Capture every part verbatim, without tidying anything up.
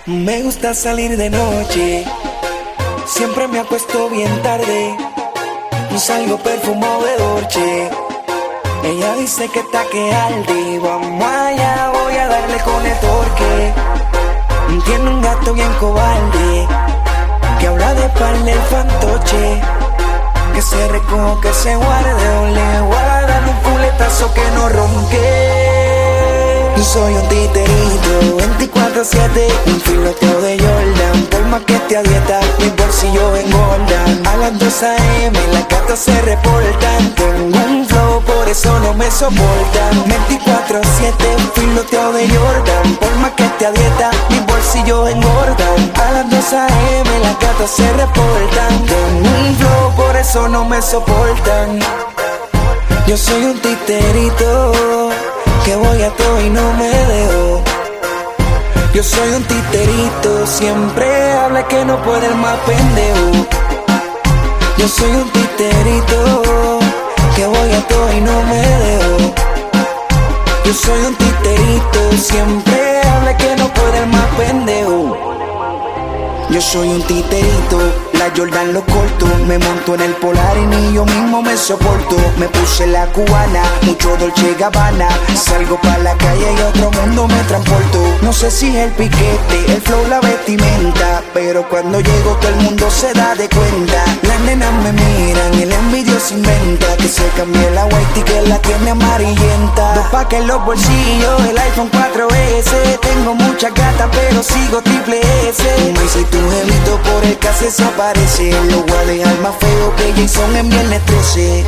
Me gusta salir de noche, siempre me acuesto bien tarde y salgo perfumado de Dolce. Ella dice que está que arde, vamos allá, voy a darle con el torque. Tiene un gato bien cobarde, que habla de parle el fantoche, que se recoja, que se guarde, o le voy a dar un culetazo que no ronque. Y soy un titerito, veinticuatro siete, un filoteo de Jordan. Por más que te a dieta, mis bolsillos engordan. A las dos a eme las gatas se reportan. Tengo un flow, por eso no me soportan. veinticuatro siete, un filoteo de Jordan. Por más que te a dieta, mis bolsillos engordan. A las dos a eme las gatas se reportan. Tengo un flow, por eso no me soportan. Yo soy un titerito, que voy a todo y no me dejo. Yo soy un titerito, siempre habla que no puede el más pendejo. Yo soy un titerito, que voy a todo y no me dejo. Yo soy un titerito, siempre habla que no puede el más pendejo. Yo soy un titerito, la Jordan lo corto. Me monto en el Polar y ni yo mismo me soporto. Me puse la cubana, mucho Dolce Gabbana. Salgo pa' la calle y a otro mundo me transporto. No sé si es el piquete, el flow, la vestimenta, pero cuando llego todo el mundo se da de cuenta. Las nenas me miran y el envidio se inventa, que se cambie la white y que la tiene amarillenta. Dos packs en los bolsillos, el iPhone cuatro ese. Tengo muchas gatas pero sigo triple S. Y si tu jevito por el que se desaparece, lo voy a dejar más feo que Jason en Viernes trece.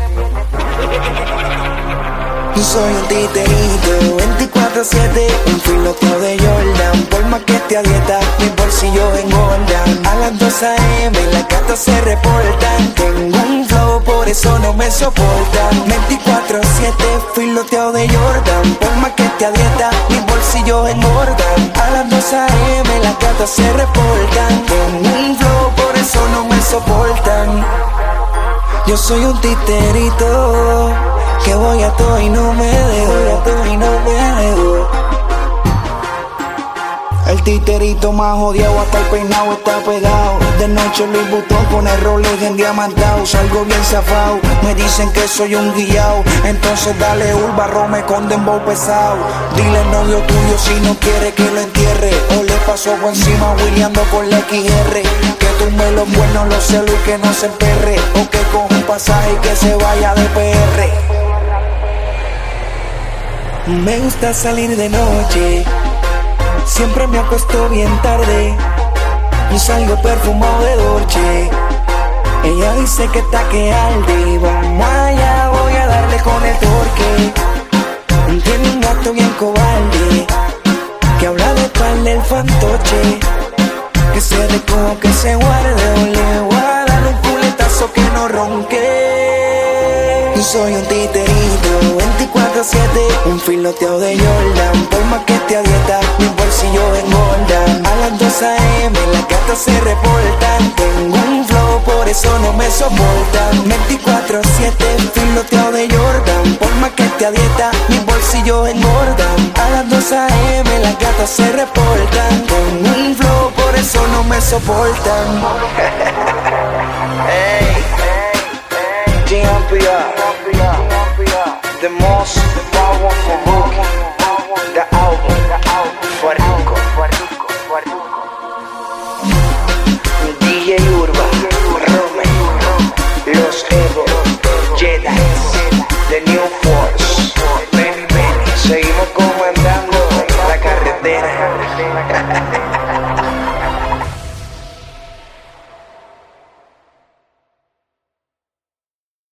Y soy un titerito, veinticuatro siete, un filoteo de Jordan. Por más que te a dieta, mis bolsillos engordan. A las dos a eme las gatas se reportan. Tengo un flow, por eso no me soportan. veinticuatro siete, filoteo de Jordan. Por más que te a dieta, mis bolsillos engordan. A las dos a eme las gatas se reportan. Tengo un flow, por eso no me soportan. Yo soy un titerito, que voy a todo y no me dejo, voy a todo y no me dejo. El titerito más odiado, hasta el peinado está pegado. De noche Luis Butón con el Rolex endiamantado. Salgo bien zafado, me dicen que soy un guillao. Entonces dale urba, rome con dembow pesado. Dile al novio tuyo si no quiere que lo entierre, o le paso por encima Williando con la equis erre. Que tumbe los buenos, los celos y que no se emperre, o que coja un pasaje y que se vaya de pe erre. Me gusta salir de noche, siempre me acuesto bien tarde y salgo perfumado de Dolce. Ella dice que está que arde, vamos allá, voy a darle con el torque. Tiene un gato bien cobarde, que habla de parle el fantoche, que se recoja, que se guarde, o le voy a dar un culetazo que no ronque. Y soy un titerito, veinticuatro siete, un filoteo de Jordan. Por más que te a dieta, mis bolsillos engordan. A las dos a eme las gatas se reportan. Tengo un flow, por eso no me soportan. veinticuatro siete, filoteo de Jordan. Por más que te a dieta, mis bolsillos engordan. A las dos a eme las gatas se reportan. Tengo un flow, por eso no me soportan. Hey, G M P R, the most powerful book, the album.